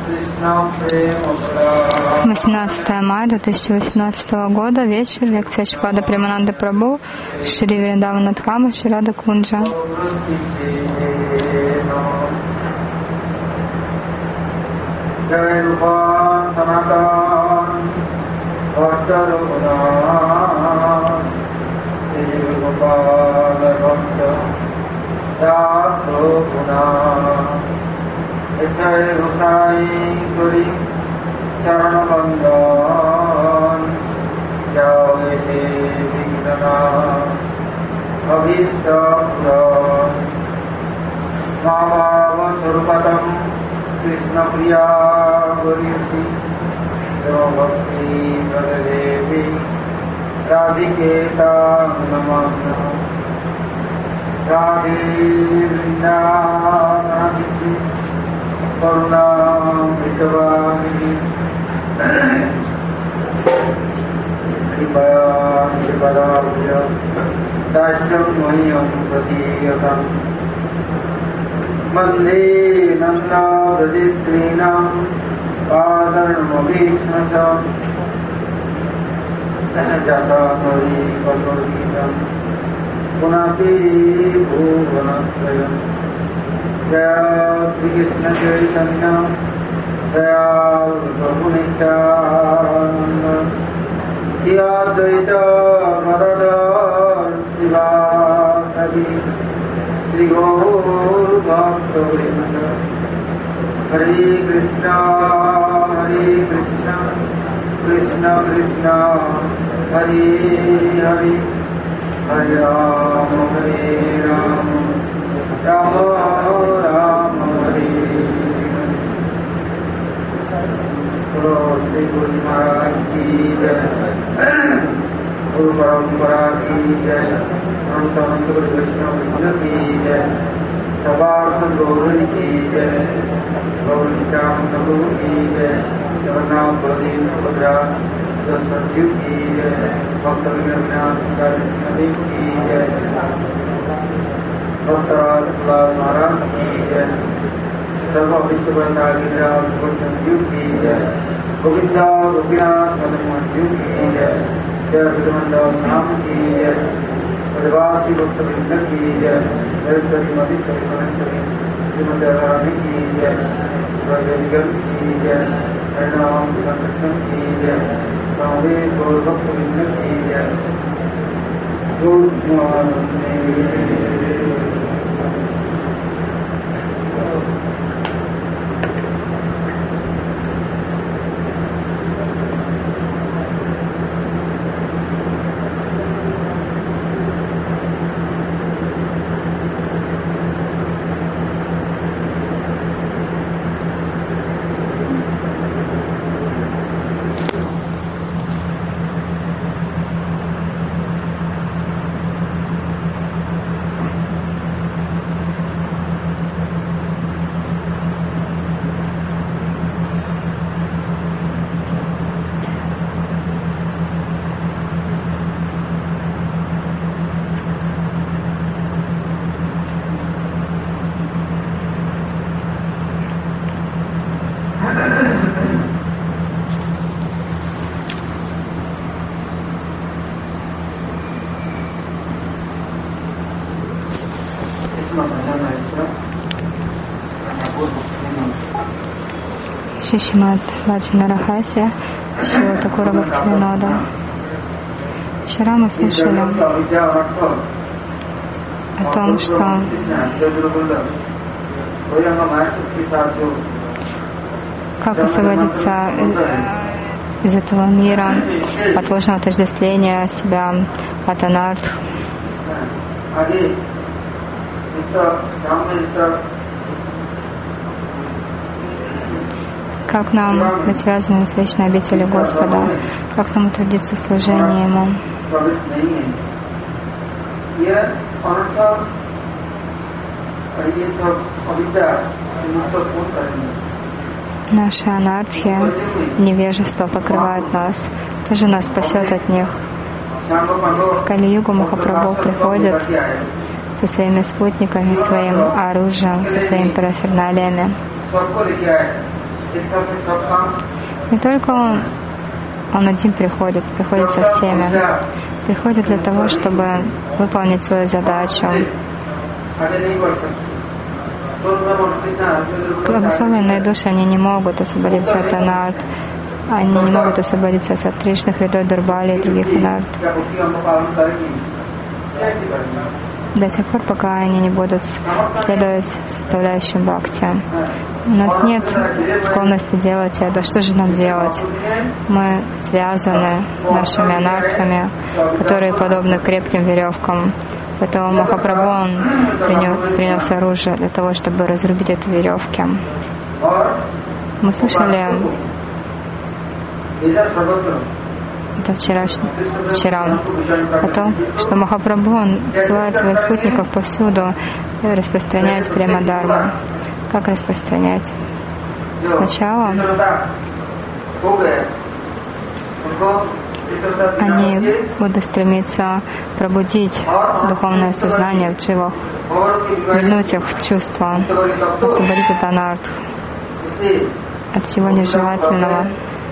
18 мая 2018 года, вечер, лекция Шрипада Премананда Прабху, Шри Вриндавана Дхама, Шри Рада Кунджа. Jai Gosai Guri Charanabandhan Jai Vignana Abhishtakram Mama Surupatam Krishna Priya Gurisi Bhakti Pradadevi Radhiketa Namah Radhe Vrindavanadisi Karuna Mitavani Kripaya Kripadabhya Dashyam Mayam Pratiyakam Mande Nanda Raditrinam Padarmabhishnasam Jasa Hari Kaluritam Punapi Bhuvanasrayam Jaya Shri Krishna Chaitanya Jaya Prabhu Nityananda Shri Advaita Gadadhar Sivasadi Shri Gaur Bhakta Vrinda Hare Krishna Krishna Krishna Hare Hare Hare Rama Hare Rama Rama Rama Hare Guru Shri Guru Maharaj ki Jai Guru Parampara ki Jai Anant Guru Vaishnava ki Jai Sabar Sandhuri ki Jai Gauri Nityananda Guru ki Jai Jagannath Baladev Subhadra Sanjeev ki Jai Bhakta Vinayanath Krishnadev ki Jai Bhaktaraj Maharaj ki Jai Sarva Vishwabandha Giriraj Sanjeev ki Jai Govinda Gopinath Madhamohan ki Jai Jai Vidhamanda Nam ki Jai Adivasi Bhakta Vrinda ki Jai Saraswati Mati Saraswati Srimati Radharani ki Jai Rajanigal ki Jai Harinam Sankirtan ki Jai Swami Gaur Bhakta Vrinda ki Jai Good morning. Шримад Ваджана Рахасия Шрила Такура Бхактивинода. Вчера мы слушали о том, что как освободиться из этого мира, от ложного отождествления себя, от анарт. Как нам быть связанными с вечной обителью Господа, как нам утвердиться в служении Ему. Наша анархия, невежество покрывает нас, тоже нас спасет от них. В Кали-югу Махапрабху приходит со своими спутниками, своим оружием, со своими параферналиями. Не только он один приходит со всеми. Приходит для того, чтобы выполнить свою задачу. Благословенные души, они не могут освободиться от анарт. Они не могут освободиться от Кришны, Хридой, Дурбали и других анарт. До тех пор, пока они не будут следовать составляющим бхакти. У нас нет склонности делать это. Что же нам делать? Мы связаны нашими анархами, которые подобны крепким веревкам. Поэтому Махапрабху он принес оружие для того, чтобы разрубить эти веревки. Мы слышали это вчера о том, что Махапрабху он посылает своих спутников повсюду распространять према-дарму. Как распространять? Сначала они будут стремиться пробудить духовное сознание в дживах, вернуть их в чувства, освободить от анарт, от всего нежелательного.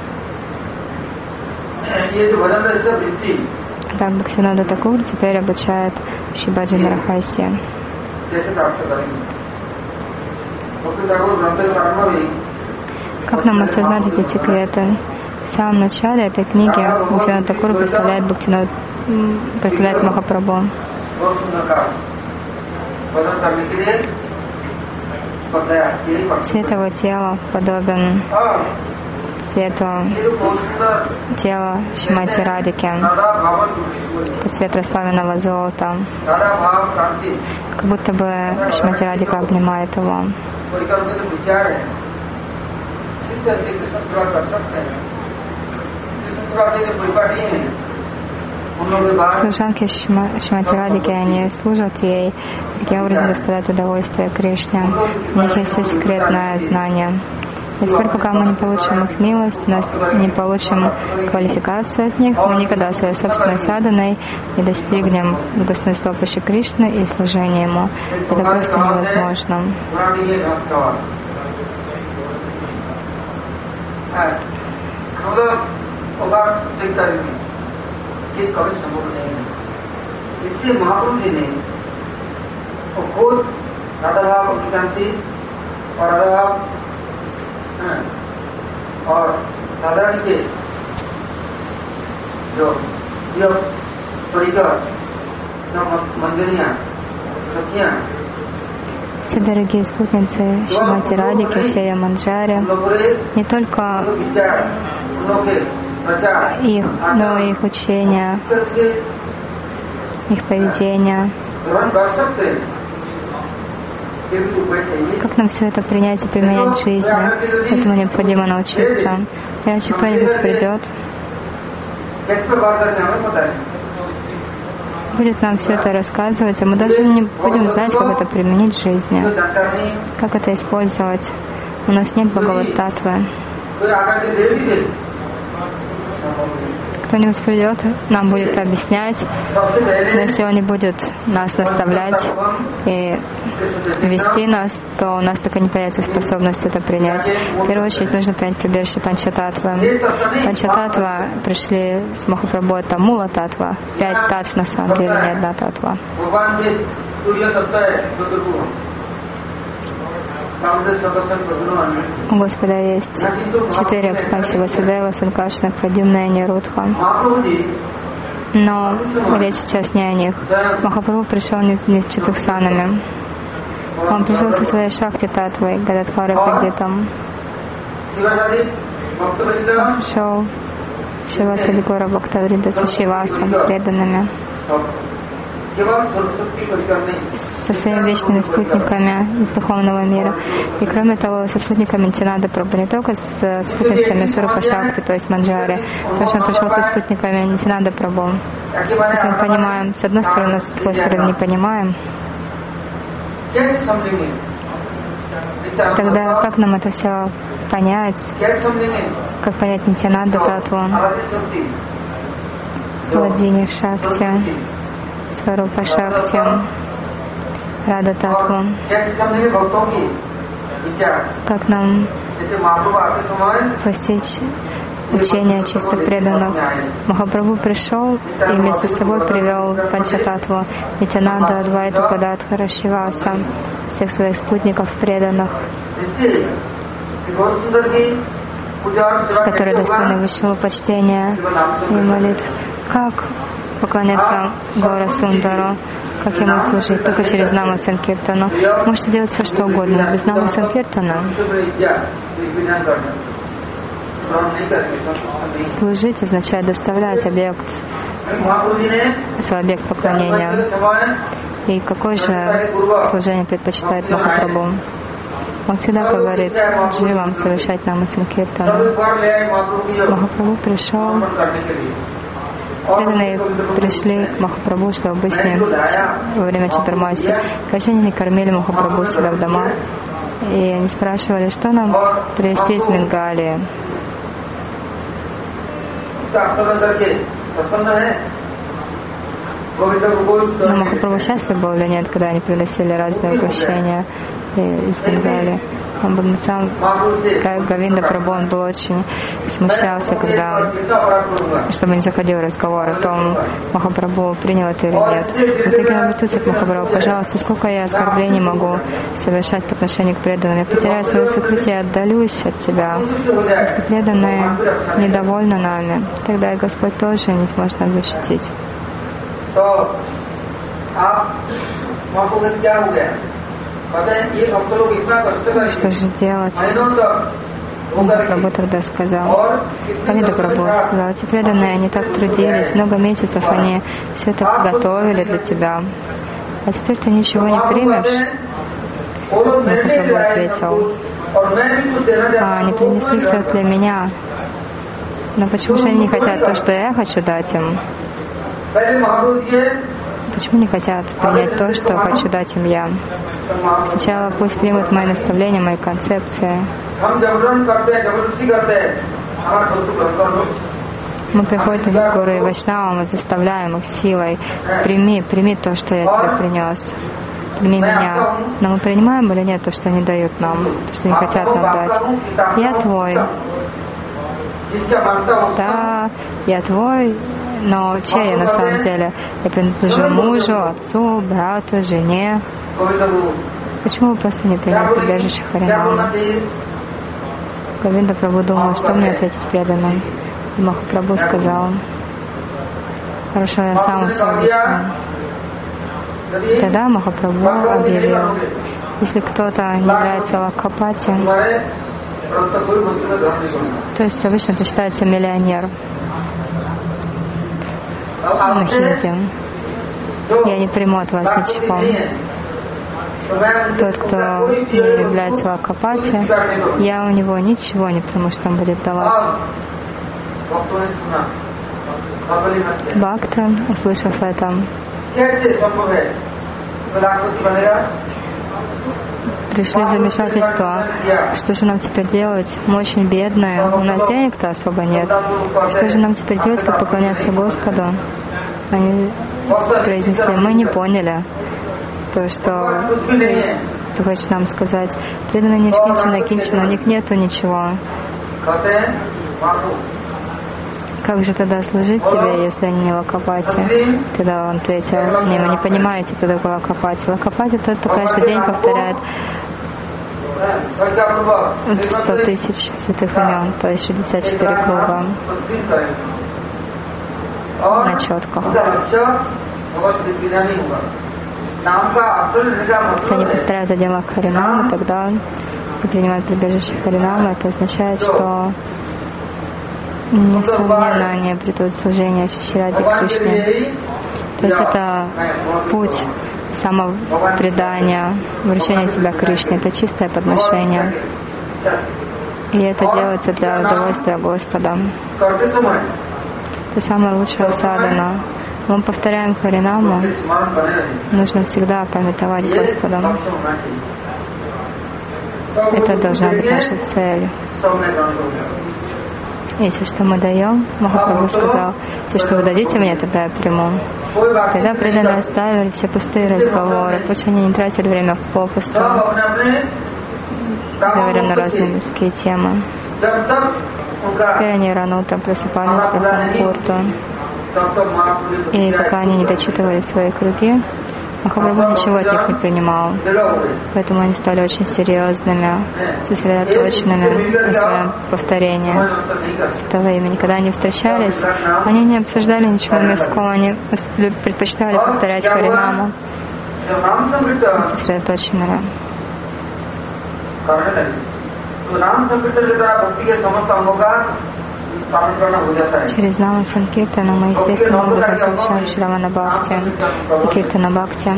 Так Бхактивинода Такур теперь обучает Шибаджи Рахаси. Как нам осознать эти секреты? В самом начале этой книги Бхактивинода Такур представляет Махапрабху. Цвет его тела подобен цвету тела Шримати Радхики. Это цвет расплавленного золота. Как будто бы Шримати Радхика обнимает его. Служанки Шримати Радхики, они служат ей, таким образом доставляют удовольствие Кришне. У них есть все секретное знание. И теперь, пока мы не получим их милость, не получим квалификацию от них, мы никогда своей собственной саданой не достигнем достоинства Шри Кришны и служения Ему. Это просто невозможно. और साधारण के जो परिकर मंदिरियां सखियां все дорогие спутницы Шримати Радхики, все ее манджари, не только их, но и их учения, их поведение. Как нам все это принять и применять в жизни? Этому необходимо научиться. Иначе кто-нибудь придет, будет нам все это рассказывать, а мы даже не будем знать, как это применить в жизни, как это использовать. У нас нет Бхагават-татвы. Кто-нибудь придет, нам будет объяснять, но если он не будет нас наставлять и вести нас, то у нас так и не появится способность это принять. В первую очередь нужно принять прибежище Панчататвы. Панчататва пришли с Махапрабху, это Мула-татва. 5 татв на самом деле, не одна татва. У Господа есть 4 экспансии: Васудева, Санкашна, Прадюмна и Нирудха. Но речь сейчас не о них. Махапрабху пришел не с Четухсанами. Он пришел со своей Шакти-татвой, Гададхара Пандитом. Он пришел Шива Садгура Бхактаврида со Шивасом, преданными, со своими вечными спутниками из духовного мира. И кроме того, со спутниками Нитянанда Прабху, не только с спутницами Сурупа Шакти, то есть Манджари, потому что он пришел со спутниками Нитянанда Прабху. Если мы понимаем с одной стороны, с другой стороны не понимаем, тогда как нам это все понять? Как понять Нитянанда Татву, Владини Шакти, Сварупа Шакти, Рада Татву? Как нам постичь учение чистых преданных. Махапрабху пришел и вместе с собой привел Панчататтву, Нитянанда, Адвайту, Гададхара, Шриваса, всех своих спутников преданных, которые достойны высшего почтения и молитв. Как поклоняться Гора Сундару, как ему служить? Только через Нама Санкиртану. Можете делать все, что угодно, но без Нама Санкиртана служить означает доставлять свой объект поклонения. И какое же служение предпочитает Махапрабху? Он всегда говорит дживам совершать Нама Санкиртану. Махапрабху пришел, преданные пришли к Махапрабху, чтобы быть с ним во время Чатурмаси. Конечно, они не кормили Махапрабху себя в домах. И они спрашивали, что нам привезти из Бенгалии. Но Махапрабху счастлив был или нет, когда они приносили разные угощения из Бенгалии. Он был сам, как Говинда Прабху, он был очень смущался, чтобы не заходил разговор о том, Махапрабху принял это или нет. В итоге он обратился к Махапрабху: пожалуйста, сколько я оскорблений могу совершать по отношению к преданным? Я потеряю свою сокрытие, я отдалюсь от тебя. Если преданные недовольны нами, тогда и Господь тоже не сможет нас защитить. Что же делать? Прабху тогда сказал, Говинда Прабху сказал: эти преданные, они так трудились, много месяцев они все это готовили для тебя, а теперь ты ничего не примешь? Махапрабху ответил: они принесли все для меня, но почему же они не хотят то, что я хочу дать им? Почему не хотят принять то, что хочу дать им я? Сначала пусть примут мои наставления, мои концепции. Мы приходим к Гуру и Вайшнавам и заставляем их силой: прими то, что я тебе принес. Прими меня. Но мы принимаем или нет то, что они дают нам, то, что они хотят нам дать? Я твой. Да, я твой, но чей я на самом деле? Я принадлежу мужу, отцу, брату, жене. Почему вы просто не приняли прибежище Харинама? Говинда Прабху думал, что мне ответить преданным. И Махапрабху сказал: хорошо, я сам все объясню. Тогда Махапрабху объявил: если кто-то не является лакхапати, то есть обычно это считается миллионер на хинди. Я не приму от вас ничего. Тот, кто не является лакхапати, я у него ничего не приму, что он будет давать. Бхакта, услышав это, пришли в замешательство. Что же нам теперь делать? Мы очень бедные, у нас денег-то особо нет. Что же нам теперь делать, как поклоняться Господу? Они произнесли: мы не поняли то, что ты хочешь нам сказать. Преданные не кинчина, у них нету ничего. Как же тогда служить тебе, если они не лакхапати? Тогда он ответил: не, вы не понимаете, кто такой лакхапати. Лакхапати — тот, кто каждый день повторяет 100 тысяч святых имен, то есть 64 круга на четках. Если они повторяют один лак Харинама, тогда принимают прибежище Харинама. Это означает, что несомненно они обретут служение Шри-Раде Кришне. То есть это путь самопредания, вручения себя Кришне. Это чистое подношение. И это делается для удовольствия Господа. Это самая лучшая садхана. Мы повторяем Харинаму, нужно всегда памятовать Господа. Это должна быть наша цель. Если что мы даем, Махапрабху сказал: все, что вы дадите мне, тогда я приму. Тогда преданные оставили все пустые разговоры, пусть они не тратили время попусту. говоря на разные мирские темы. Теперь они рано утром просыпались по Франкфурту. И пока они не дочитывали свои круги, Махапрабху ничего от них не принимал. Поэтому они стали очень серьезными, сосредоточенными на своем повторении. С этого времени, когда они встречались, они не обсуждали ничего мирского, они предпочитали повторять Харинаму, сосредоточенными. Через Нама Санкиртана мы естественным образом совершаем Шравана Бхакти и Киртана Бхакти.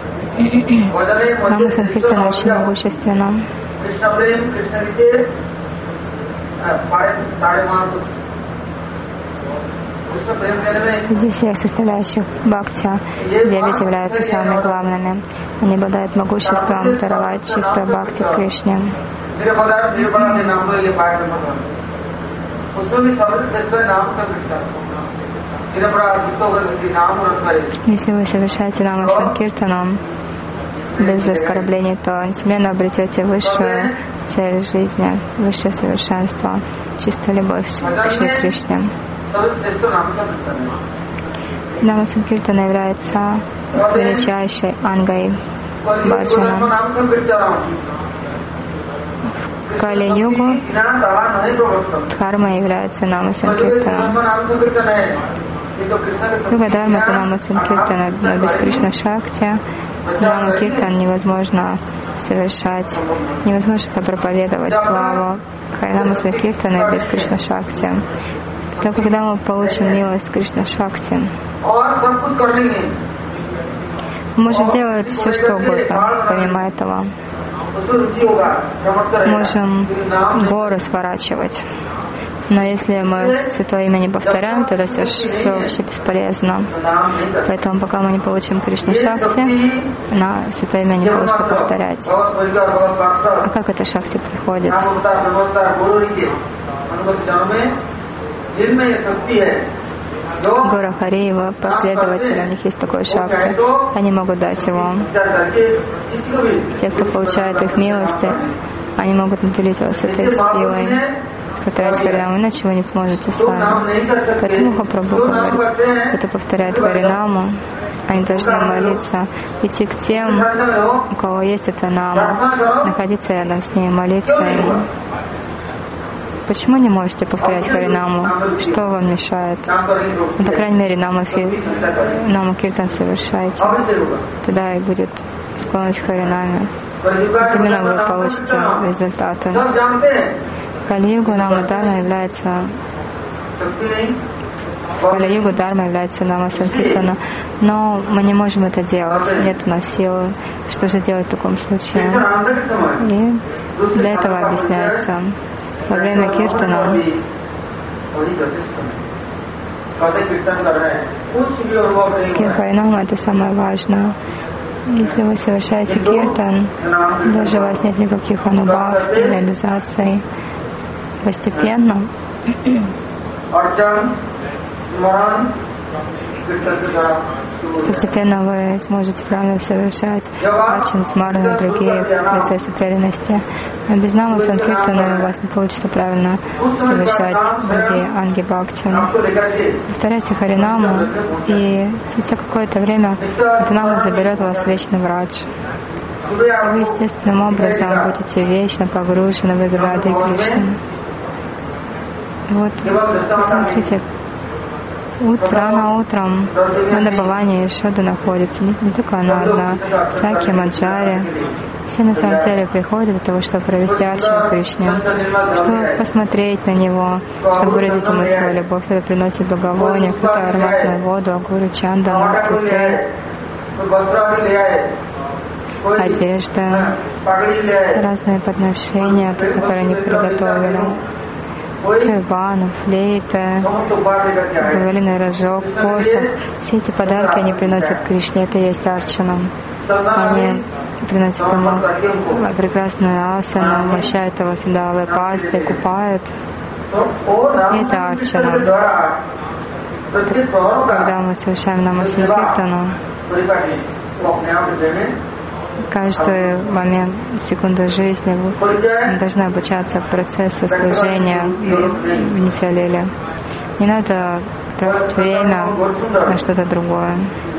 Нама Санкиртана очень могущественна. Среди всех составляющих Бхакти 9 являются самыми главными. Они обладают могуществом даровать чистую Бхакти Кришне. Если вы совершаете Нама Санкиртану без оскорблений, то несомненно обретете высшую цель жизни, высшее совершенство, чистую любовь к Шри Кришне. Нама Санкиртана является величайшей ангой баджана. В Кали-югу дхарма является Нама Санкиртаном. Юга Дхарма — это Нама Санкиртана, но без Кришна Шакти Нама Киртан невозможно совершать, невозможно проповедовать славу Харинама Санкиртана без Кришна Шакти. То когда мы получим милость Кришна Шакти, мы можем делать все, что угодно, помимо этого. Можем горы сворачивать. Но если мы Святое Имя не повторяем, тогда все вообще бесполезно. Поэтому пока мы не получим Кришна Шакти, на Святое Имя не получится повторять. А как эта Шакти приходит? Гора Хари, его последователи, у них есть такой шакти, они могут дать его. Те, кто получает их милости, они могут наделить вас этой силой, повторять Харинаму, иначе вы не сможете сами. Поэтому Махапрабху говорит, кто повторяет Харинаму, они должны молиться, идти к тем, у кого есть эта нама, находиться рядом с ней, молиться им. Почему не можете повторять Харинаму? Что вам мешает? Ну, по крайней мере, Наму Киртан совершайте. Тогда и будет склонность к Харинаме. Именно вы получите результаты. Кали-югу Нама Дхарма является Кали-югу Дхарма является Нама Санкиртана, но мы не можем это делать. Нет у нас силы. Что же делать в таком случае? И для этого объясняется. Во время киртана Харинама — это самое важное. Если вы совершаете киртан, даже у вас нет никаких анубхав и реализаций, постепенно вы сможете правильно совершать ачин, смарана, другие процессы преданности. Но без Нама Санкиртана у вас не получится правильно совершать другие анги бхакти. Повторяйте Харинаму, и спустя какое-то время эта нама заберет вас в вечный врадж. И вы естественным образом будете вечно погружены в игру Рады Кришны. И вот, посмотрите, рано утром Мандабхавани Ешода находится, не только она одна, Саки, Маджари. Все на самом деле приходят для того, чтобы провести арчану Кришне, чтобы посмотреть на него, чтобы выразить ему свою любовь. Кто-то приносит благовоние, кто-то ароматную воду, агуру, чандану, цветы, одежда, разные подношения, которые они приготовили. Тюрбан, флейта, благоволенный рожок, посох. Все эти подарки они приносят Кришне, это и есть арчана. Они приносят ему прекрасную асану, умощают его сандаловой пастой, купают. И это арчана. Когда мы совершаем Нама Санкиртану, каждый момент, секунду жизни мы должны обучаться процессу служения в Нитья-лиле. Не надо тратить время на что-то другое.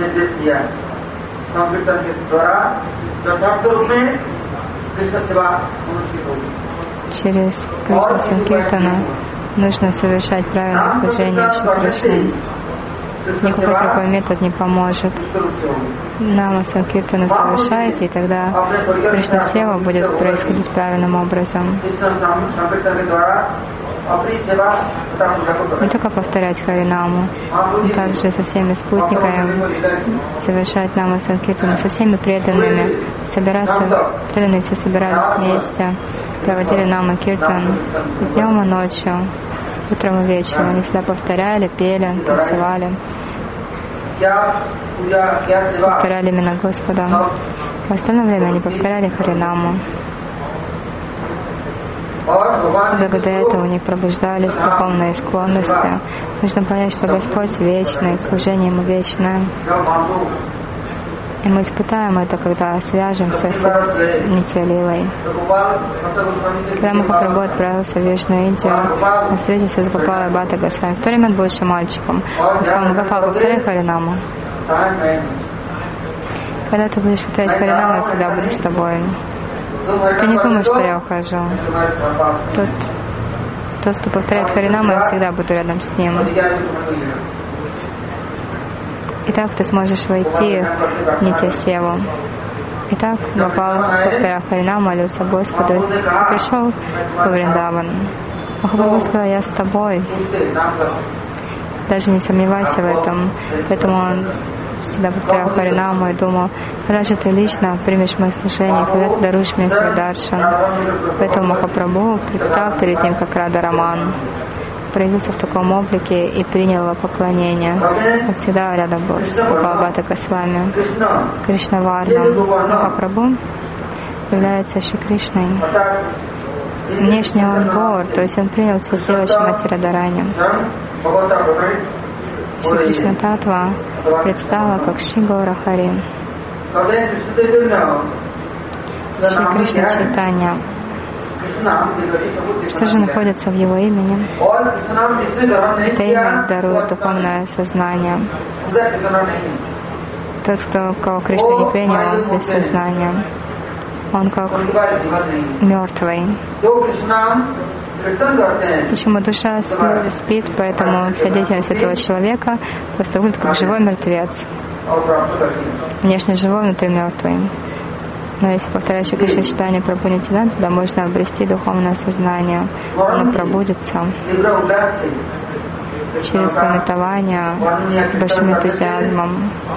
Через Кришна Санкиртана нужно совершать правильное служение Шри Кришне. Никакой другой метод не поможет. Нама Санкиртана совершаете, и тогда Кришна Сева будет происходить правильным образом. Не только повторять Харинаму, но также со всеми спутниками совершать Нама Санкиртана, со всеми преданными, преданные все собирались вместе, проводили Нама Киртан днем и ночью, утром и вечером. Они всегда повторяли, пели, танцевали, повторяли имена Господа. В остальное время они повторяли Харинаму. Благодаря этому у них пробуждались духовные склонности. Нужно понять, что Господь вечный, служение Ему вечное. И мы испытаем это, когда свяжемся с Нитья-лилой. Когда Махапрабху отправился в Южную Индию, он встретился с Гопалой Бхатта Госвами. В то время он был еще мальчиком. Он сказал: Гопал, повторяй Харинаму. Когда ты будешь повторять Харинаму, я всегда буду с тобой. Ты не думай, что я ухожу. Тот, кто повторяет Харинаму, я всегда буду рядом с ним. Итак, ты сможешь войти в Нитья-севу. Итак, Гопал, повторяя Харинаму, молился Господу и пришел в Вриндаван. Махапрабху сказал: я с тобой. Даже не сомневайся в этом. Поэтому он всегда повторял Харинаму и думал: когда же ты лично примешь мое служение, когда ты даруешь мне свой даршан. Поэтому Махапрабху предстал перед ним как Рада-раман, проявился в таком облике и принял его поклонение. Он всегда рядом был с Гопал Бхатта Госвами. Кришна Варна. Махапрабху является Шри Кришной. Внешне он Гор, то есть он принял тело Шримати Радхарани. Шри Кришна Татва предстала как Шри Гаура Хари. Шри Кришна Чайтанья. Что же находится в его имени? Это имя дарует духовное сознание. Тот, кого Кришна не принял, без сознания, он как мертвый. Почему душа спит, поэтому вся деятельность этого человека просто выглядит как живой мертвец. Внешне живой, внутри мертвый. Но если повторять Шри Кришна читание Прабху Нитьянанда, тогда можно обрести духовное сознание. Оно пробудится через памятование с большим энтузиазмом.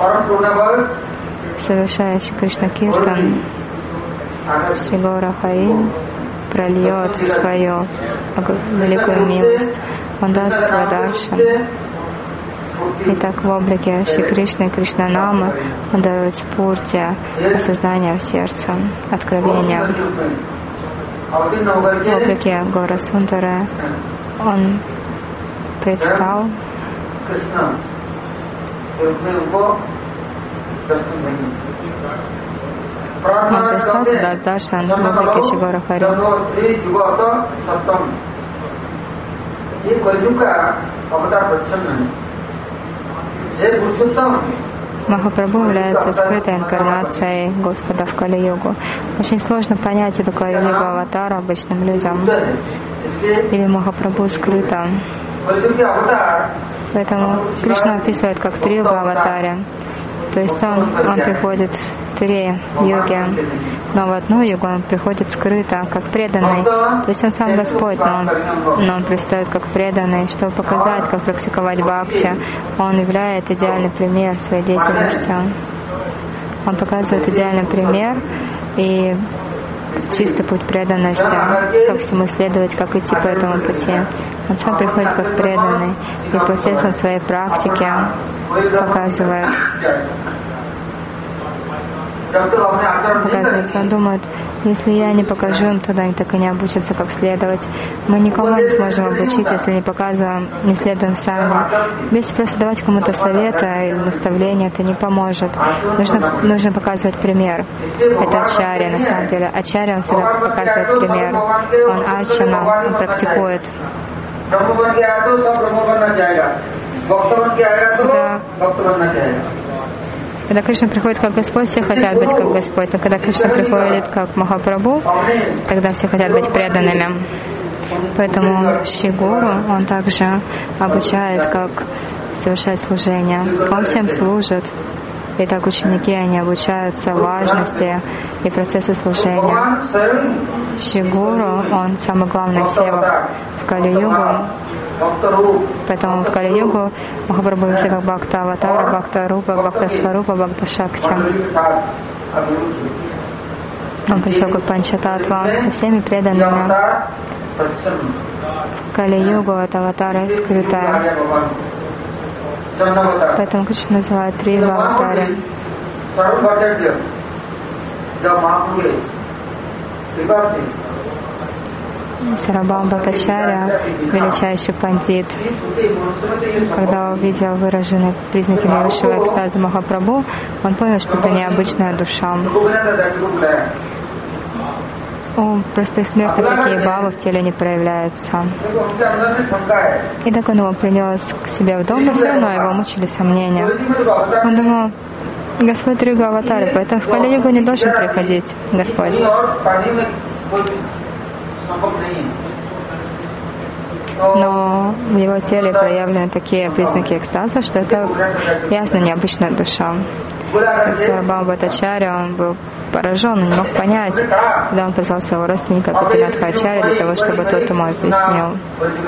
Совершая Шри Кришна Киртан, Шри Гаура Хари прольет свою великую милость. Он даст свой даршан. Итак, в облике Шри Кришны и Кришнанамы он дарует спурти, осознание в сердце, откровение. В облике Гора Сундара он предстал Даршан в облике Шри Гаура Хари. Махапрабху является скрытой инкарнацией Господа в Кали-югу. Очень сложно понять эту Кали-югу аватара обычным людям. Или Махапрабху скрыта. Поэтому Кришна описывает как трилгу аватаре. То есть он приходит в 3 юги, но в одну югу он приходит скрыто, как преданный. То есть он сам Господь, но он предстает как преданный, чтобы показать, как практиковать бхакти. Он является идеальный пример своей деятельности. Он показывает идеальный пример и чистый путь преданности, как всему следовать, как идти по этому пути. Он сам приходит как преданный и посредством своей практики показывает. Он думает: Если я не покажу им, тогда они так и не обучатся как следовать. Мы никого не сможем обучить, если не показываем, не следуем сами. Если просто давать кому-то совета или наставления, это не поможет. Нужно показывать пример. Это ачарья на самом деле. Ачарья, он всегда показывает пример. Он арчана, он практикует. Когда Кришна приходит как Господь, все хотят быть как Господь. Но когда Кришна приходит как Махапрабху, тогда все хотят быть преданными. Поэтому Шри Гуру, он также обучает, как совершать служение. Он всем служит. И так ученики, они обучаются важности и процессу служения. Шри Гуру, он самый главный севак в Кали-югу. Поэтому в Кали-югу Махапрабху везде как Бхакта Аватара, Бхакта Рупа, Бхакта Сварупа, Бхакта Шакти. Он пришел как Панчататва со всеми преданными. Кали-югу это аватара скрытая. Поэтому Кришна называет три аватара. Сарабхам Бхаттачарья, величайший пандит, когда увидел выраженные признаки наивысшего экстаза Махапрабху, он понял, что это необычная душа. У простых смертных такие бхавы в теле не проявляются. И так он его принес к себе в дом, но все равно его мучили сомнения. Он думал, Господь Трига Аватара, поэтому в Кали-югу не должен приходить Господь. Но в его теле проявлены такие признаки экстаза, что это ясно необычная душа. Сарабхам Бхаттачарья, он был поражен, он не мог понять, когда он позвал своего родственника Гопинатха Ачарья для того, чтобы тот ему объяснил.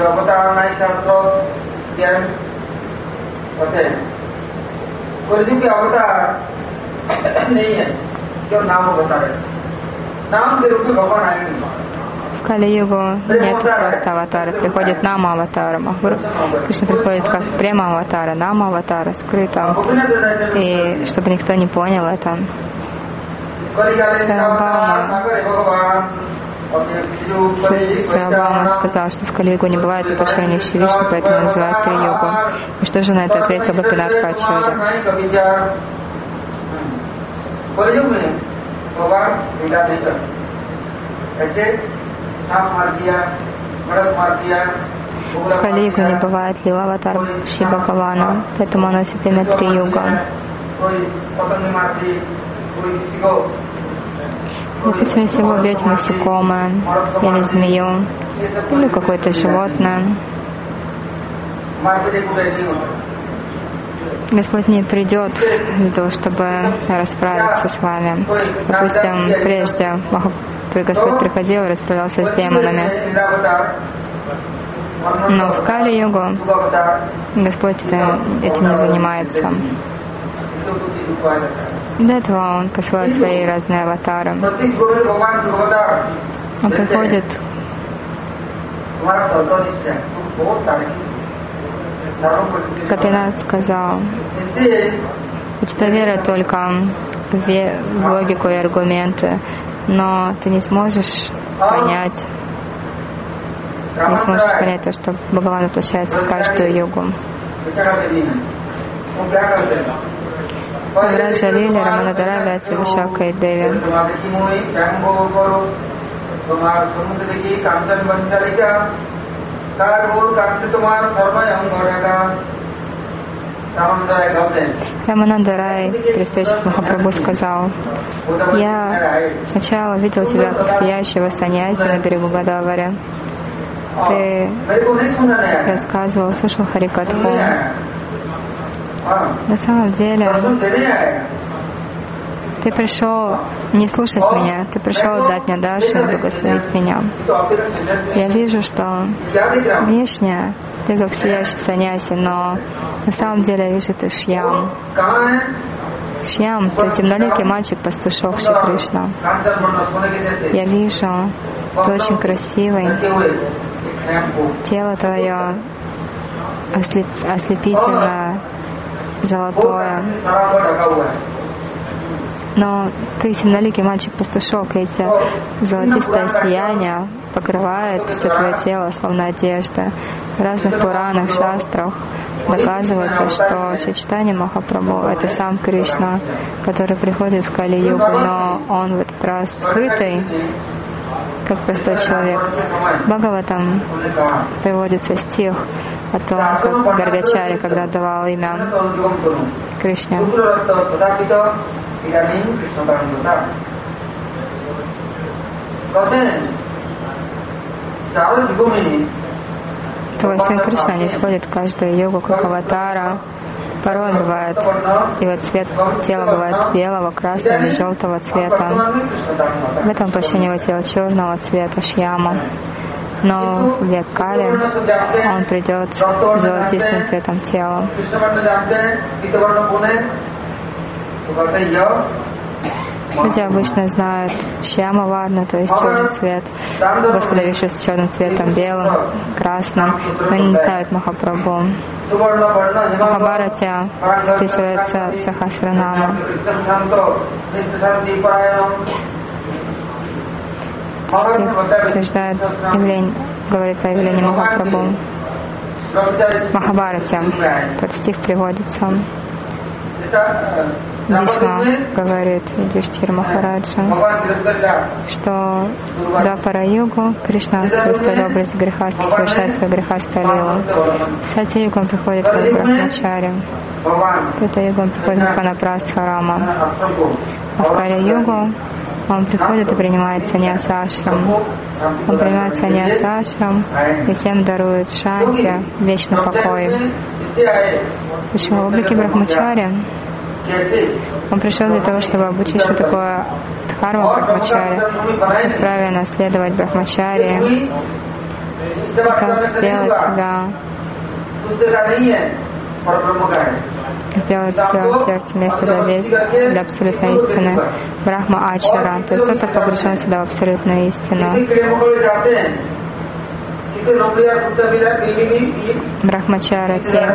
В Кали-югу нет просто аватара, приходит Нама аватара. Кришна приходит как према аватара, Нама аватара, скрыто. И чтобы никто не понял это. Сарабхама сказал, что в Кали-югу не бывает воплощения Шри Вишну, поэтому называют Три-югу. И что же на это ответил Гопинатха Ачарья? В Кали-югу не бывает лила аватар Шри Бхагавана, поэтому он носит имя Три-юга. Допустим, если вы убьете насекомое, или змею, или какое-то животное, Господь не придет для того, чтобы расправиться с вами. Допустим, прежде Господь приходил и расправлялся с демонами. Но в Кали-югу Господь этим не занимается. До этого Он посылает свои разные аватары. Он приходит Гопинат сказал, у тебя вера только в логику и аргументы, но ты не сможешь понять то, что Бхагаван воплощается в каждую югу. В Раджа-лиле Раманадара является Вишакхой Деви. Рамананда Рай при встрече с Махапрабху сказал, я сначала видел тебя как сияющего саньяси на берегу Годавари. Ты рассказывал, слышал Харикатху. На самом деле, ты пришел не слушать меня, ты пришел дать мне даршан, благословить меня. Я вижу, что внешне ты как сияющий саньяси, но на самом деле я вижу, ты Шьям. Шьям, ты темноликий мальчик-пастушок Шри Кришна. Я вижу, ты очень красивый. Тело твое ослепительно золотое. Но ты темноликий мальчик-пастушок, и эти золотистое сияние покрывает все твое тело, словно одежда. В разных Пуранах, шастрах доказывается, что Чайтанья Махапрабху — это сам Кришна, который приходит в Кали-югу, но он в этот раз скрытый, как простой человек. В Бхагаватам приводится стих о том, как Гаргачари, когда давал имя Кришне, твой сын Кришна не сходит в каждую йогу, как аватара. Порой бывает, его цвет тела бывает белого, красного или желтого цвета. В этом воплощении его тела черного цвета, шьяма. Но в век Кали он придет с золотистым цветом тела. Люди обычно знают Шьяма Варна, то есть черный цвет. Господа Вишну с черным цветом, белым, красным, но они не знают Махапрабху. В Махабхарате описывается Сахасранама. Стих утверждает явление, говорит о явлении Махапрабху. В Махабхарате этот стих приводится. Бишма говорит Юдхиштхира Махараджа, что в Двапара-югу Кришна в образе грехастха совершает свою грехастую лилу. В Сатья-югу он приходит как Брахмачари. В Трета-югу он приходит как Ванапрастха Рама. А в Кали-югу он приходит и принимает саньяса-ашрам. Он принимает саньяса-ашрам и всем дарует шанти, вечный покой. Почему? В облике Брахмачари он пришел для того, чтобы обучить, что такое дхарма Брахмачари, как правильно следовать Брахмачари, как сделать себя, сделать все в сердце место для абсолютной истины. Брахма Ачара, то есть кто-то погружен сюда в абсолютную истину. Брахмачара те,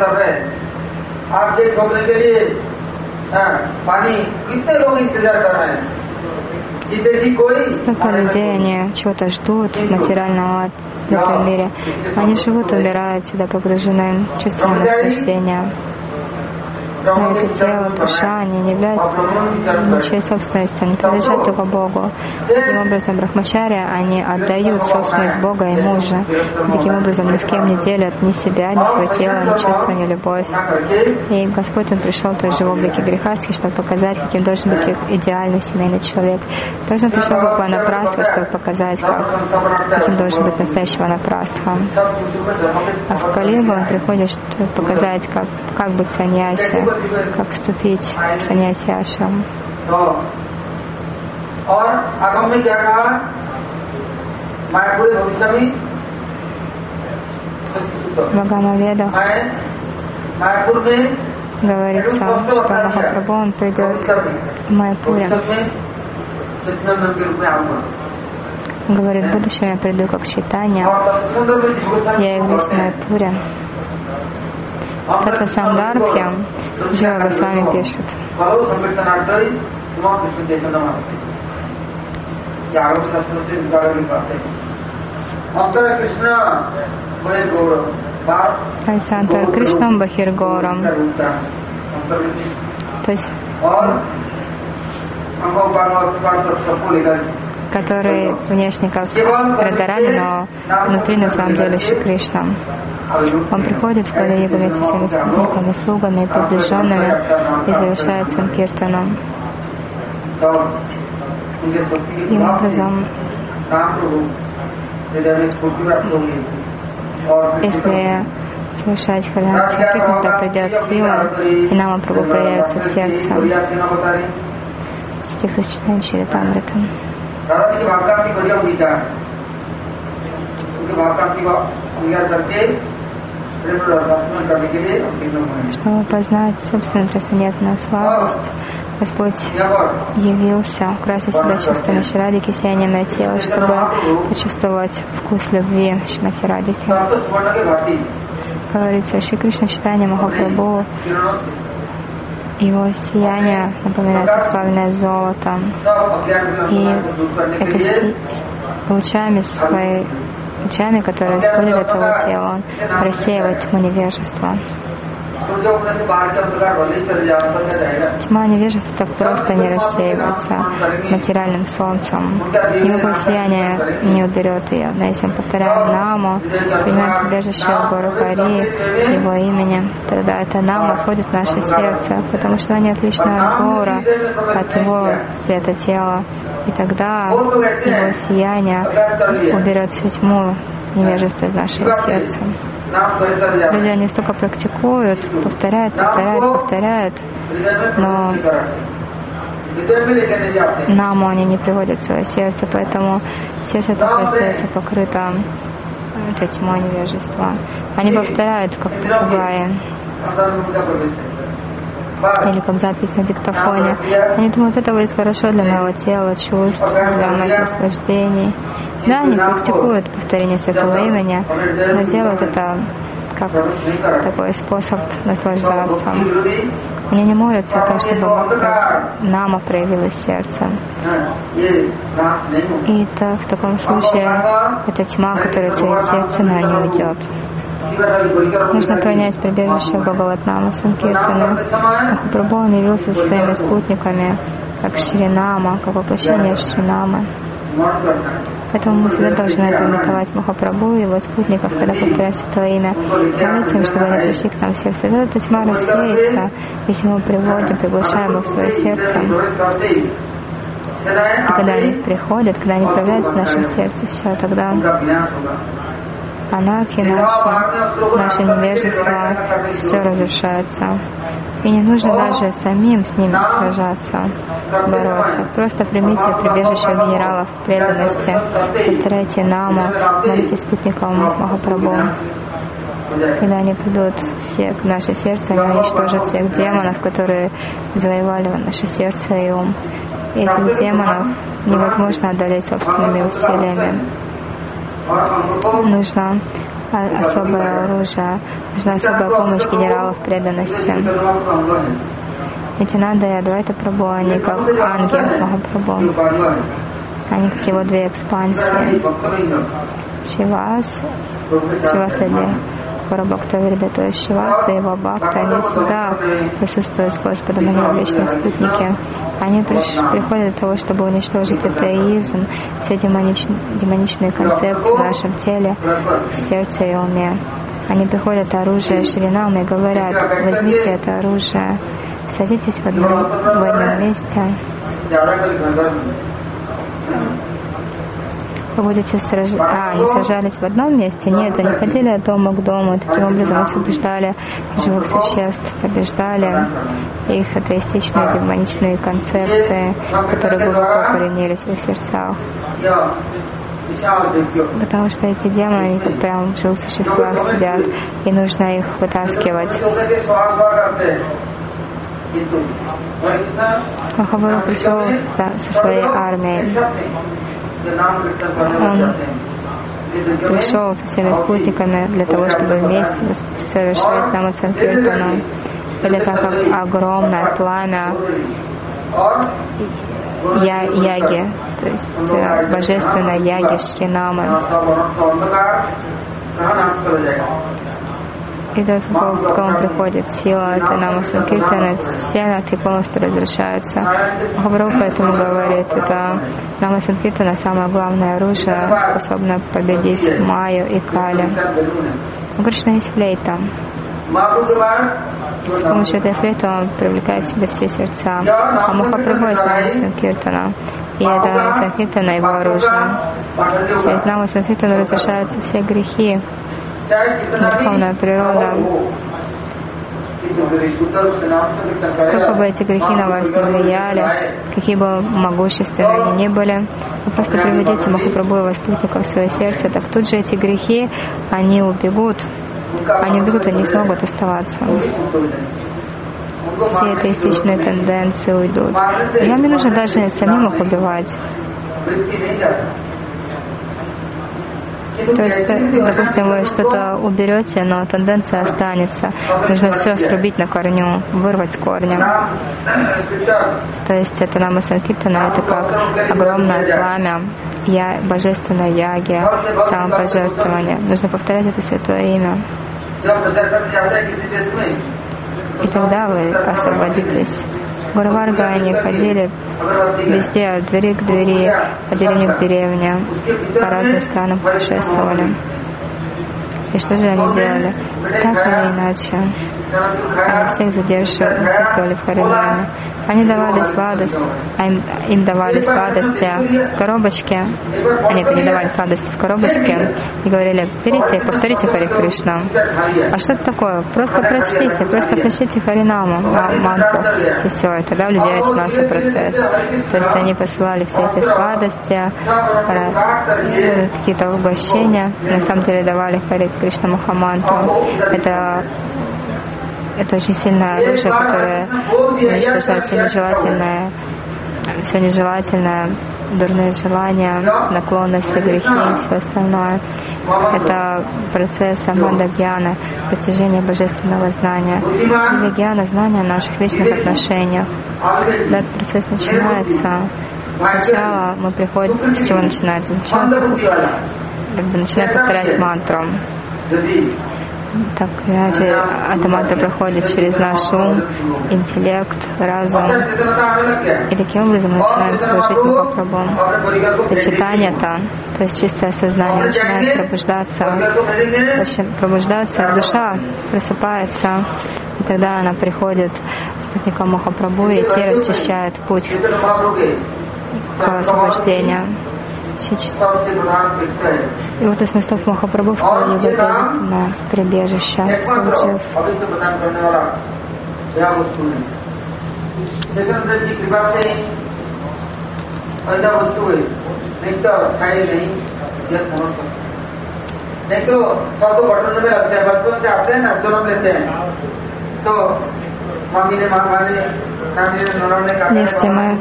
столько людей, они чего-то ждут материального в этом мире. Они живут, умирают, всегда погружены в чувственное наслаждение. Но это тело, душа, они не являются ничьей собственностью, они принадлежат только Богу. Таким образом, брахмачари, они отдают собственность Бога Ему же. Таким образом, ни с кем не делят ни себя, ни свое тело, ни чувство, ни любовь. И Господь, Он пришел также в облике грехастхи, чтобы показать, каким должен быть их идеальный семейный человек. Также Он пришел как ванапрастха, чтобы показать, каким должен быть настоящий ванапрастха. А в Кали-югу Он приходит, чтобы показать, как быть саньяси, как вступить в саньяси ашрам. В Агама-ведах говорится, что Махапрабху он придет в Майяпуре. Говорит, в будущем я приду как Чайтанья, я явлюсь в Майяпуре. Татва Сандарбхи Джива Госвами пишет. Антара Кришнам Бахир Гаурам. То есть который внешне как Радharani, но внутри на самом деле Шри Кришна. Он приходит в Кали-югу вместе со всеми спутниками, слугами и приближенными и завершает Санкиртаном. Таким образом, если совершать Харинам Санкиртан, то придет сила, и нам Прабху проявится в сердце. Стих из Чайтанья Чаритамрита. Чтобы познать собственную трансцендентную слабость, Господь явился, украсив себя чувствами Шрадики, сиянием и тела, чтобы почувствовать вкус любви Шримати Радики. Говорится, Шри Кришна Чайтанья Махапрабху Его сияние напоминает расплавленное золото. И это лучами, которые исходят от его тела, он рассеивает тьму невежества. Тьма невежества так просто не рассеивается материальным солнцем. Никакое сияние не уберет ее. Но если мы повторяем наму, принимаем прибежище в гору Хари, его имени, тогда эта нама входит в наше сердце, потому что она не отлична от гора, от его цвета тела. И тогда его сияние уберет всю тьму невежества из нашего сердца. Люди, они столько практикуют, повторяют, но наму они не приводят в свое сердце, поэтому сердце так и остается покрыто этой тьмой невежества. Они повторяют, как попугаи, или как запись на диктофоне. Они думают, это будет хорошо для моего тела, чувств, для моих наслаждений. Да, они практикуют повторение святого имени, но делают это как такой способ наслаждаться. Они не молятся о том, чтобы нама проявилась в сердце. И это, в таком случае эта тьма, которая царит в сердце, она не уйдет. Нужно понять прибежище Бхагаватнама Санкиртана. Махапрабху он явился со своими спутниками, как Шринама, как воплощение Шринамы. Поэтому мы всегда должны памятовать Махапрабху и его спутников, когда повторяем святое имя, молиться им, чтобы они пришли к нам в сердце. Тогда эта тьма рассеется, если мы приводим, приглашаем их в свое сердце. И когда они приходят, когда они появляются в нашем сердце, все, тогда анархи наше невежество, все разрушается. И не нужно даже самим с ними сражаться, бороться. Просто примите прибежище генералов преданности, повторяйте наму, молитесь спутникам Махапрабху. Когда они придут все к наше сердце, они уничтожат всех демонов, которые завоевали наше сердце и ум. И этих демонов невозможно одолеть собственными усилиями. Нужно особое оружие, нужна особая помощь генералов преданности. Нитянанда и Адвайта Прабху, они как ангел Махапрабху. Они как его две экспансии. Шиваса или Парабхактаврида, то есть Шиваса и его бхакта, они всегда присутствуют с Господом, они вечные спутники. Они приходят для того, чтобы уничтожить атеизм, все демоничные концепции в нашем теле, сердце и уме. Они приходят оружие Шринамы и говорят: возьмите это оружие, садитесь в одном месте. Вы будете они сражались в одном месте? Нет, они ходили от дома к дому, таким образом освобождали живых существ, побеждали их атеистичные демоничные концепции, которые глубоко укоренились в их сердцах. Потому что эти демоны, они как прям в живых существах сидят, и нужно их вытаскивать. Махапрабху пришел со своей армией. Он пришел со всеми спутниками для того, чтобы вместе совершать Нама Санкиртану. Это как огромное пламя яги, то есть божественной яги Шринамы. И до того, к кому приходит сила этой Нама Санкиртана, все анархии полностью разрешаются. Махапрабху поэтому говорит, это Нама Санкиртана самое главное оружие, способное победить Майю и Кали. У Кришны есть флейта. И с помощью этой флейты он привлекает в себе все сердца. А Махапрабху есть Нама Санкиртана. И это Санкиртана его оружие. Через Нама Санкиртана разрешаются все грехи. Верховная природа. Сколько бы эти грехи на вас не влияли, какие бы могущественные они ни были, вы просто приведите Махапрабху и его спутников в свое сердце, так тут же эти грехи, они убегут и не смогут оставаться. Все атеистичные тенденции уйдут. И нам не нужно даже самим их убивать. То есть, допустим, вы что-то уберете, но тенденция останется. Нужно все срубить на корню, вырвать с корнем. То есть это Нама Санкиртана, это как огромное пламя, божественной яги, самопожертвования. Нужно повторять это святое имя. И тогда вы освободитесь. Гурварга, они ходили везде, от двери к двери, от деревни к деревне, по разным странам путешествовали. И что же они делали? Так или иначе, они всех задерживали в Харинаме. Они давали сладость, им давали сладости в коробочке. Они не давали сладости в коробочке и говорили: берите и повторите Хари Кришна. А что это такое? Просто прочтите Харинаму, мантру, и все. И тогда у людей начинался процесс. То есть они посылали все эти сладости, какие-то угощения. На самом деле давали Хари Кришна Махамантру. Это очень сильное оружие, которое уничтожает все нежелательное, дурные желания, наклонности, грехи и все остальное. Это процесс Аманда-гьяна, постижение божественного знания. Или гьяна, знания о наших вечных отношениях. Когда этот процесс начинается, сначала мы приходим, с чего начинается? Сначала начинаем повторять мантру. Так иначе эта мантра проходит через наш ум, интеллект, разум. И таким образом мы начинаем служить Махапрабху. Это читание-то, то есть чистое сознание начинает пробуждаться, душа просыпается, и тогда она приходит с спутником Махапрабху, и те расчищают путь к освобождению. И вот из наступ Махапрабху в Кали-югу это единственное прибежище Суджив. Если мы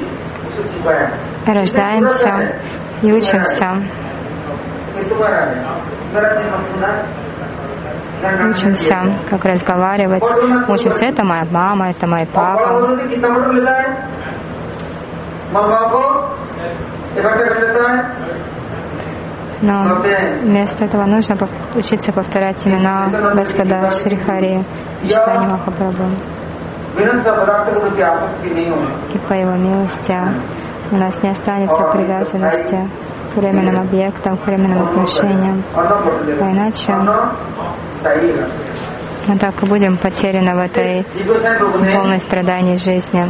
рождаемся и учимся, как разговаривать, учимся, это моя мама, это мой папа. Но вместо этого нужно учиться повторять имена Господа Шри Хари, читание Махапрабху. И по Его милости у нас не останется привязанности к временным объектам, к временным отношениям. А иначе мы так и будем потеряны в этой полной страданий жизни.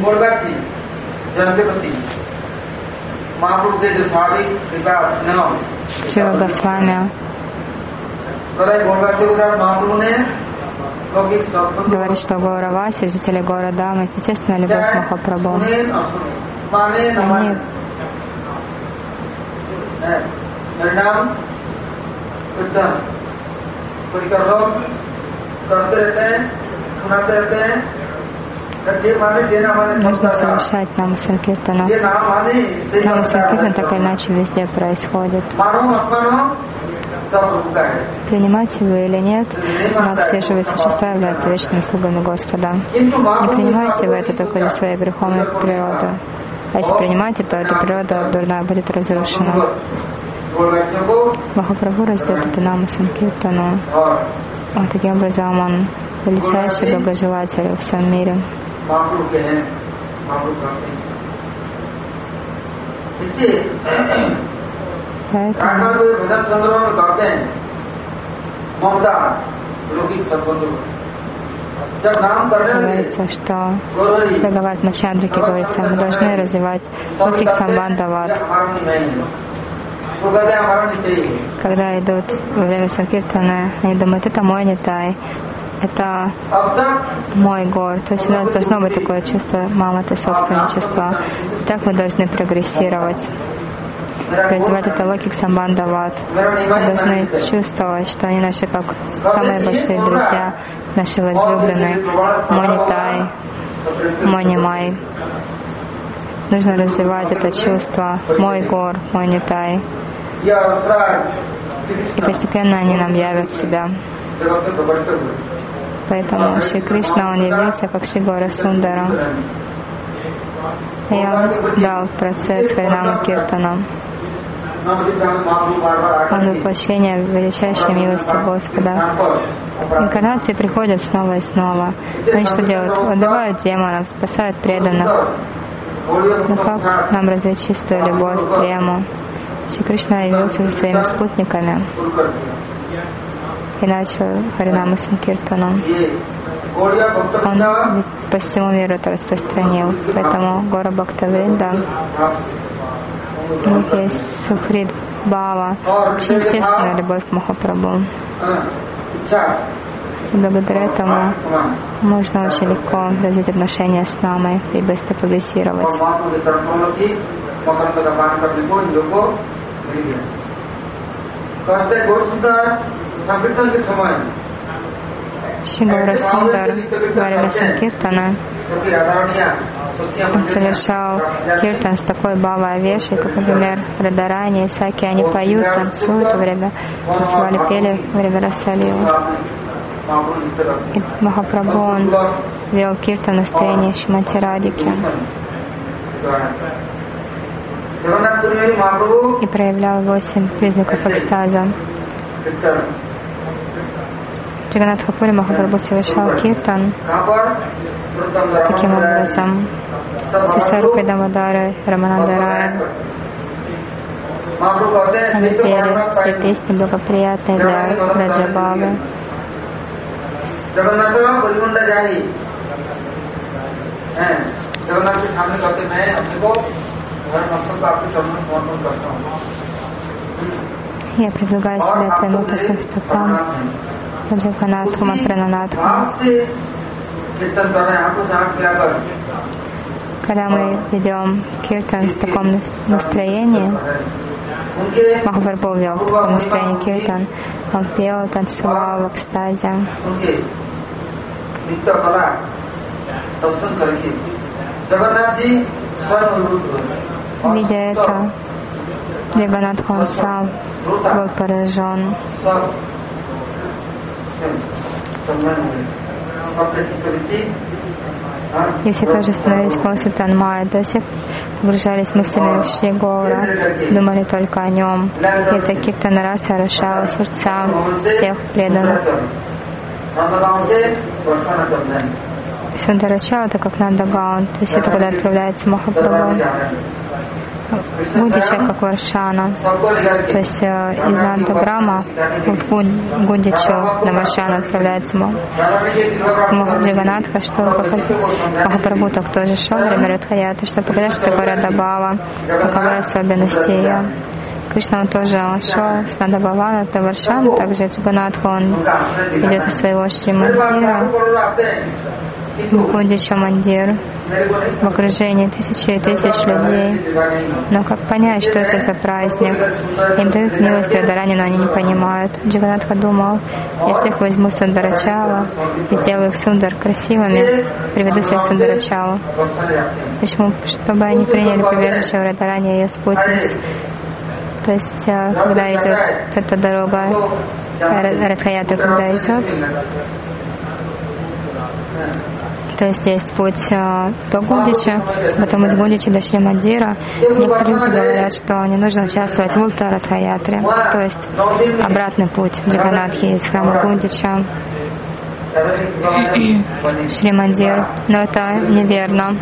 Шрила Госвами говорит, что Гаураваси, жители города, естественно, любовь к Махапрабху. Они нужно совершать Нама Санкиртану. Нама Санкиртана так или иначе везде происходит. Принимаете вы или нет, но все живые существа являются вечными слугами Господа. Не принимаете вы это только за своей греховной природы. А если принимаете, то эта природа дурная будет разрушена. Махапрабху раздает эту Нама Санкиртану. Вот таким образом он величайший благожелатель во всем мире. Поэтому говорится, что Бхагават Мачандраке говорится, мы должны развивать локик самбандават. Когда идут во время санкиртаны, они думают, это мой Нитай, это мой гор. То есть у нас должно быть такое чувство маматы, собственничества. Так мы должны прогрессировать. Развивать это локик самбандават. Мы должны чувствовать, что они наши как самые большие друзья, наши возлюбленные. Мой Нитай, мой Нимай. Нужно развивать это чувство. Мой гор, мой Нитай. и постепенно они нам явят себя. Поэтому Шри Кришна, он явился как Шри Гора Сундара. И он дал процесс Харинама Киртана. Он воплощение величайшей милости Господа. Инкарнации приходят снова и снова. Они что делают? Убивают демонов, спасают преданных. Но как нам развить чистую любовь, прему? Шри Кришна явился со своими спутниками и начал Харинама Санкиртану. Он по всему миру это распространил. Поэтому Гора Бхактавринда, у них есть Сухрид Бхава, очень естественная любовь к Махапрабху. И благодаря этому можно очень легко развить отношения с намой и быстро прогрессировать. Шри Гора Сундар во время Санкиртана он совершал киртан с такой бхавой вешей, как, например, Радарани и Саки. Они поют, танцуют во время, танцевали, пели во время Расалилы. И Махапрабху, он вел киртан в настроении Шримати Радхики и проявлял 8 признаков экстаза. В Джаганнатхапури Махапрабху совершал киртан таким образом. Сисарупи Дамодары, Раманандарая. Они пели все песни благоприятные для Раджабавы. Я предлагаю себя твоим лотосным стопам, Джаганнатху Мапрананатху. Когда мы ведем киртан в таком настроении, Махапрабху вел в таком настроении киртан, он пел, танцевал в экстазе. Видя это, Джаганнатха, он сам был поражен. И все тоже становились полностью танмая, до всех погружались мыслями в Шри Гора, думали только о нем. И эта киртана раса орошала сердца всех преданных. Сундарачала, это как Нандагаон, то есть это когда отправляется Махапрабху. Гудича, как Варшана, то есть из Нандаграма в Гудичу на Варшану отправляется Джаганнатха, чтобы показать Махапрабху, так тоже шел во время Радхаяты, чтобы показать, что такое Радабхава, каковы особенности ее. Кришна, он тоже шел с Нандабхавана до Варшаны, также Джаганнатха, он идет из своего Шри-мандира в Гудича Мандир, в окружении тысячи и тысяч людей. Но как понять, что это за праздник? Им дают милость Радарани, но они не понимают. Джаганнатха думал, я всех возьму Сундарачала и сделаю их Сундар красивыми, приведу всех Сундарачалу. Почему? Чтобы они приняли прибежище в Радарани и ее спутниц. То есть, когда идет эта дорога, Радхаята, когда идет, то есть есть путь до Гудича, потом из Гудича до Шри-мандира. Некоторые люди говорят, что не нужно участвовать в Ультта-Радхаятре, то есть обратный путь в Джаганнатхе из храма Гудича в Шри-мандир. Но это неверно.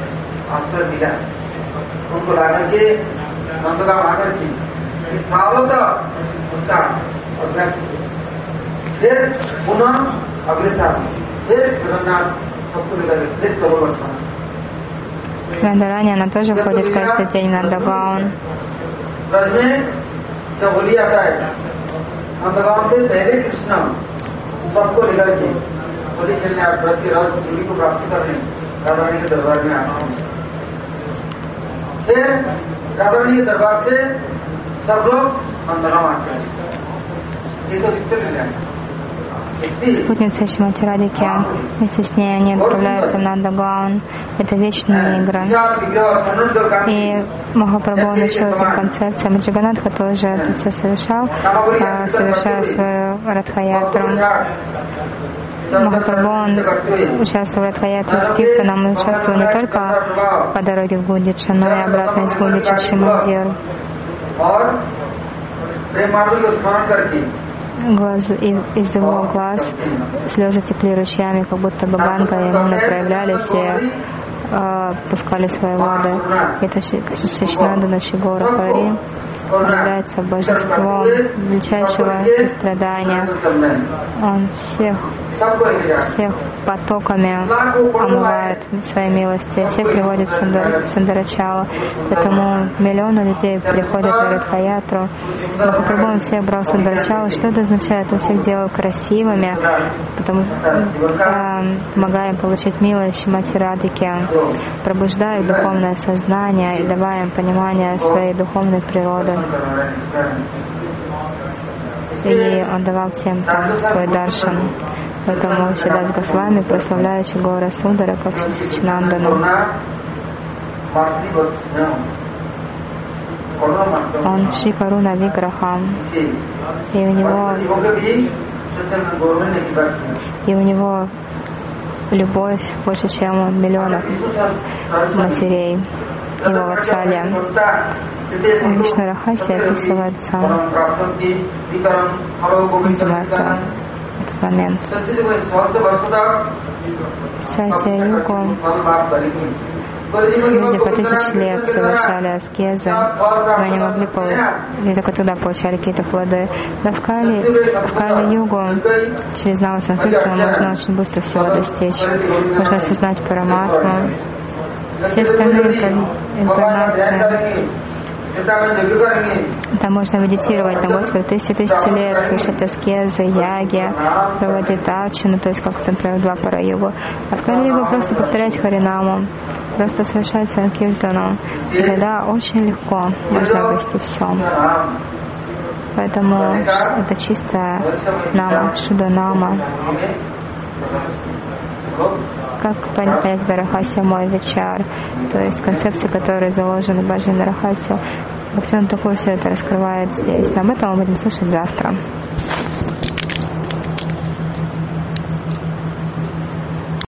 Радарани, она тоже ходит каждый день на Нандагаон. спутница Шримати Радхики. Вместе с ней они отправляются в Нандагаон. Это вечные игры. И Махапрабху научил этим концепциям. Джаганатха тоже это все совершал, совершая свою Радха-ятру. Махапрабху, он участвовал в Радха-ятре с Киртаном, он участвовал не только по дороге в Гундичу, но и обратно из Гундича в Шри-Мандир. Из его глаз слезы текли ручьями, как будто бы Ганга и Ямуна проявлялись и пускали свои воды. Это Шичнандана Шигора Хари является божеством величайшего сострадания. Он всех потоками омывает своей милости, всех приводит в Сандарачала. Поэтому миллионы людей приходят на Радха-ятру. Махапрабху он всех брал в Сандарачалу. Что это означает? Он всех делал красивыми, помогая им получить милость Шримати Радхики, пробуждая их духовное сознание и давая им понимание своей духовной природы. И он давал всем там свой даршан. Поэтому Шридас Госвами, прославляющий Гора Сундару как Шичнандану, он Шри Каруна Виграха, и у него любовь больше, чем у миллионов матерей. Его Ватсалия. Вишну Рахаси описывает сам, видимо, этот момент. Сатья-югу люди по 1000 лет совершали аскезы, но они могли и только тогда получали какие-то плоды. Но в Кали-югу через Нава Санкиртану можно очень быстро всего достичь. Можно осознать Параматму. Все остальные инкарнации, там можно медитировать на Господа 1000 лет, слушать аскезы, яги, проводить арчану, то есть как, например, в Двапара-югу. А в Кали-югу просто повторять Харинаму, просто совершать Санкиртану. И тогда очень легко можно обрести все. Поэтому это чистая нама, шуда-нама. Как понять Рахасия мой вечар, то есть концепции, которые заложены в Баджане Рахасию. Бхактивинода Тхакур все это раскрывает здесь. Но об этом мы будем слушать завтра.